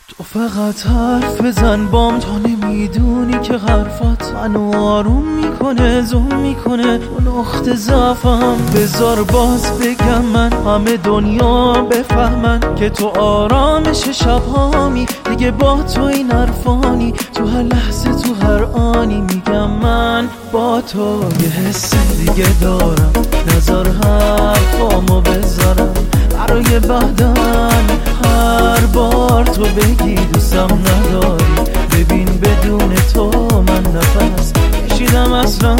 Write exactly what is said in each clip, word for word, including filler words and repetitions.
تو فقط حرف بزن بام، تا نمیدونی که حرفات منو آروم میکنه، زوم میکنه تو نقطه ضعفم. بذار باز بگم من، همه دنیا بفهمن که تو آرامش شبهامی. دیگه با تو این حرفانی، تو هر لحظه تو هر آنی. میگم من با تو یه حس دیگه دارم، نظر حرفامو بذارم برای بعدن. هر بار تو بگی دوستم نداری، ببین بدون تو من نفس کشیدم اصلا.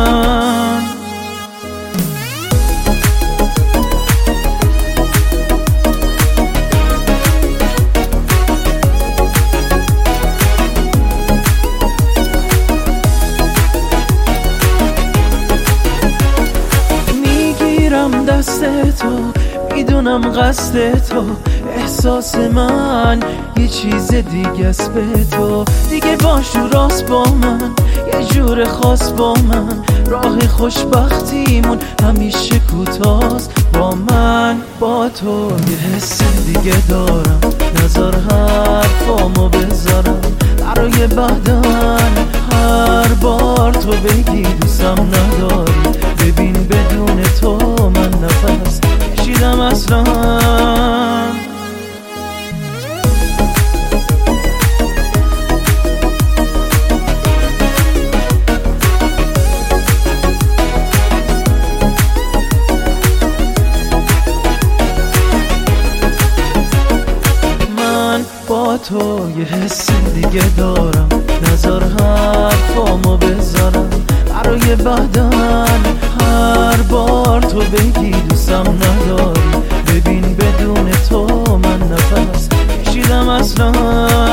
میگیرم دست تو، میدونم قصد تو، احساس من یه چیز دیگه است به تو. دیگه باش و راست با من، یه جور خاص با من. راه خوشبختیمون همیشه کوتاست با من. با تو یه حس دیگه دارم، نظر حرفامو بذارم برای بعدن. هر بار تو بگی دوستم نداری، ببین بدون تو من نفس کشیدم اصلا. با تو یه حس دیگه دارم، نظر حرفامو بذارم برای بعدن. هر بار تو بگی دوستم نداری، ببین بدون تو من نفس کشیدم اصلا.